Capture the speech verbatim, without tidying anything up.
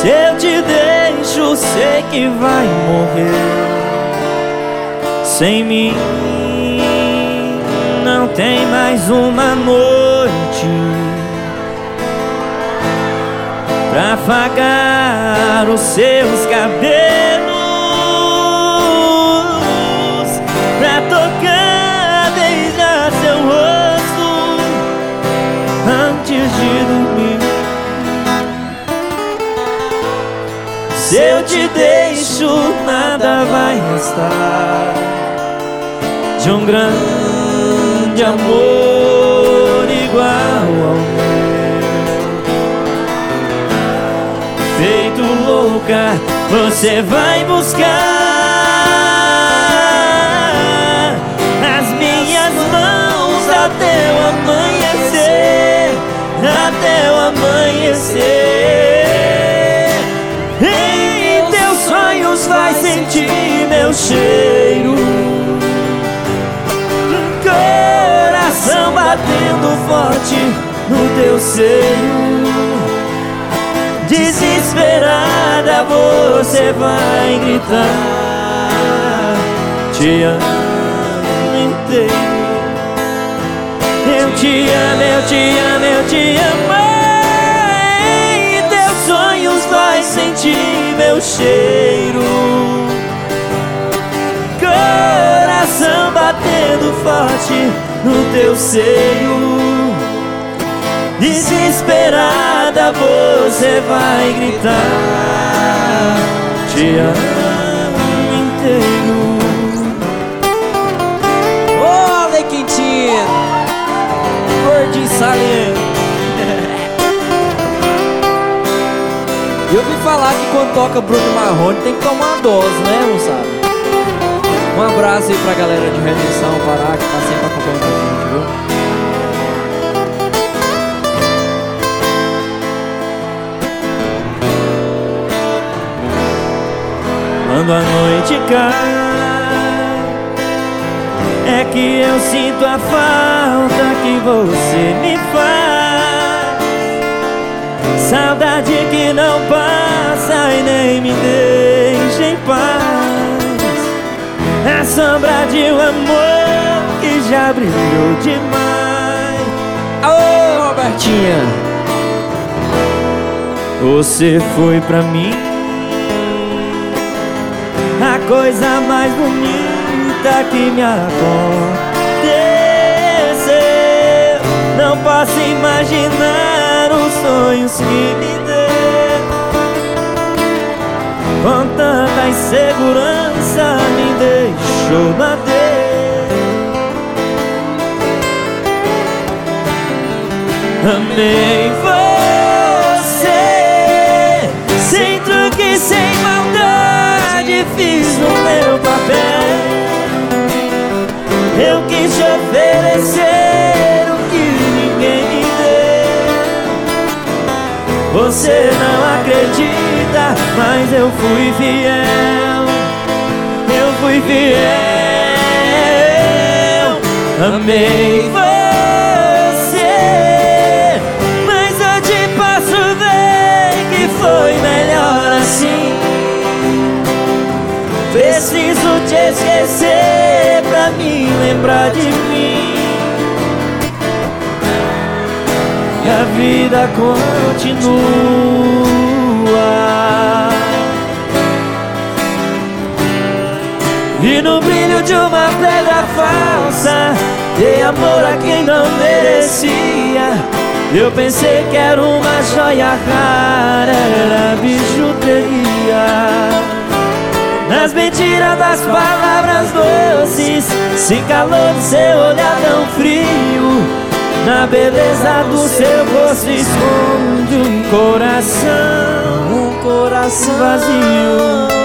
Se eu te deixo, sei que vai morrer. Sem mim não tem mais uma noite pra afagar os seus cabelos, pra tocar, beijar seu rosto antes de dormir. Se eu te deixo, nada vai restar de um grande amor igual ao meu. Feito louca, você vai buscar as minhas mãos até o amanhecer, até o amanhecer. Em teus sonhos vai sentir meu cheiro, coração batendo forte no teu seio. Desesperada você vai gritar: te amo inteiro. Eu te amo, eu te amo, eu te amo. Em teus sonhos vai sentir meu cheiro, coração batendo forte no teu seio. Desesperada você vai gritar: te amo inteiro. Ô, Lei Quintino, gordinho saliente. Eu ouvi falar que quando toca Bruno Marrone tem que tomar uma dose, né, moçada? Um abraço aí pra galera de Redenção, Pará, que tá sempre acompanhando a gente, viu? Quando a noite cai, é que eu sinto a falta que você me faz. Saudade que não passa e nem me deixa em paz. A sombra de um amor que já brilhou demais. Ô, Robertinha, você foi pra mim a coisa mais bonita que me aconteceu. Não posso imaginar os sonhos que me deu. Com tanta insegurança me deixou bater. Amei você, sem truque, sem maldade, fiz o meu papel. Eu quis te oferecer o que ninguém me deu. Você não acredita, mas eu fui fiel. Eu fui fiel. Amei você, mas hoje posso ver que foi melhor assim. Preciso te esquecer pra me lembrar de mim. E a vida continua. E no brilho de uma pedra falsa dei amor a quem não merecia. Eu pensei que era uma joia rara, era bijuteria. Nas mentiras das palavras doces se calou do seu olhar tão frio. Na beleza do seu rosto esconde um coração, um coração vazio.